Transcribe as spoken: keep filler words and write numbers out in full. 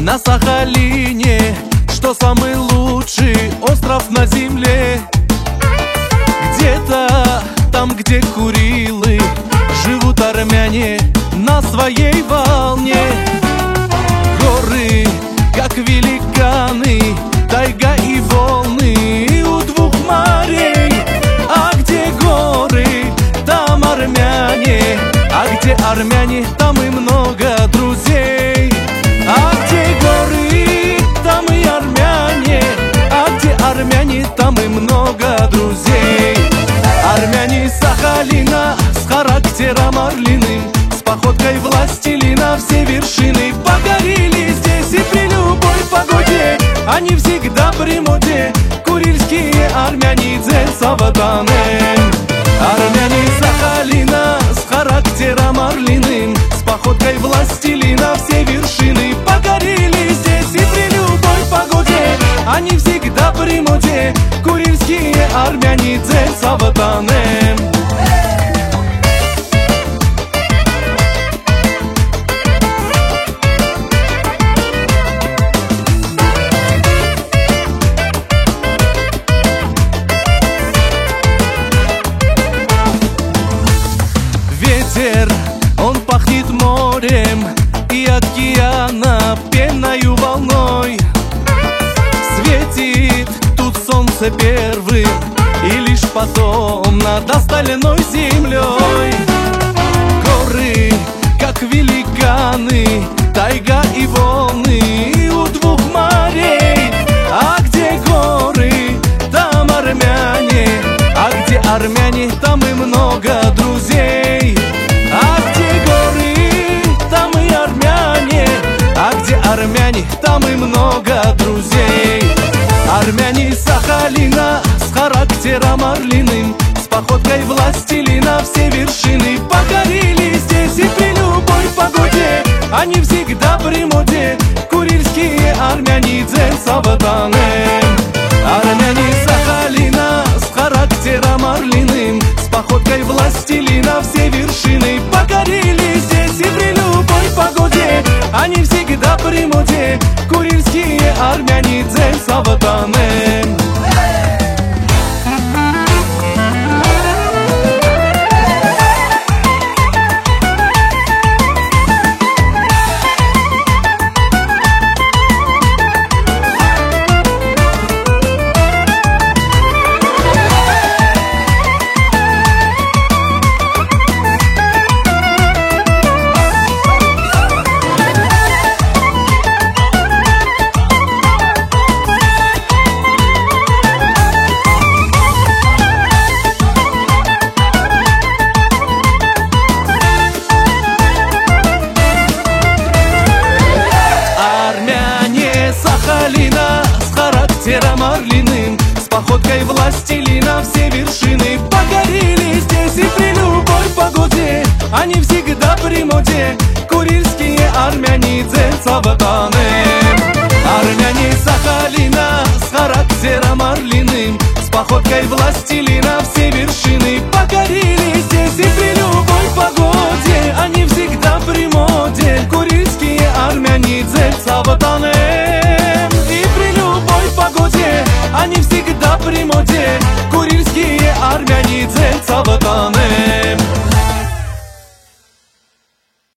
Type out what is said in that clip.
на Сахалине, что самый лучший остров на земле. Где-то там, где Курилы, живут армяне на своей волне. Горы, как великаны, тайга и волны у двух морей. А где горы, там армяне, а где армяне, там и много друзей. А где горы, там и армяне, а где армяне, там и много друзей. Армяне Сахалина с характером орлиным, с походкой властелина все вершины покорили здесь. И при любой погоде они всегда при моде, курильские армяне дзен-саватанем. Армяне Сахалина с характером орлиным, с походкой властелина все вершины покорили здесь. И при любой погоде они всегда при моде, курильские армяне дзен-саватанем. Ветер, он пахнет морем и океана пенною волной. Светит тут солнце первым, и лишь потом над остальной землей. Горы, как великаны, тайга и волны у двух морей. А где горы, там армяне, а где армяне, там и много друзей. А где горы, там и армяне, а где армяне, там и много друзей. Армяне Сахалина с характером орлиным, с походкой властелина все вершины покорили здесь. И при любой погоде они всегда при моде, курильские армяне дзен-саватанем. Армяне Сахалина с характером орлиным, с походкой властелина все вершины покорили здесь. И при любой погоде они всегда при моде, курильские армяне дзен-саватанем. Сахалина с характером орлиным, с походкой властелина все вершины покорили здесь. И при любой погоде они всегда при моде, курильские армяне дзен-саватанем. Армяне Сахалина с характером орлиным, с походкой властелина все вершины покорили здесь. И при любой погоде они всегда при моде, курильские армяне дзен-саватанем. Они всегда при моде, курильские армяне дзен-саватанем.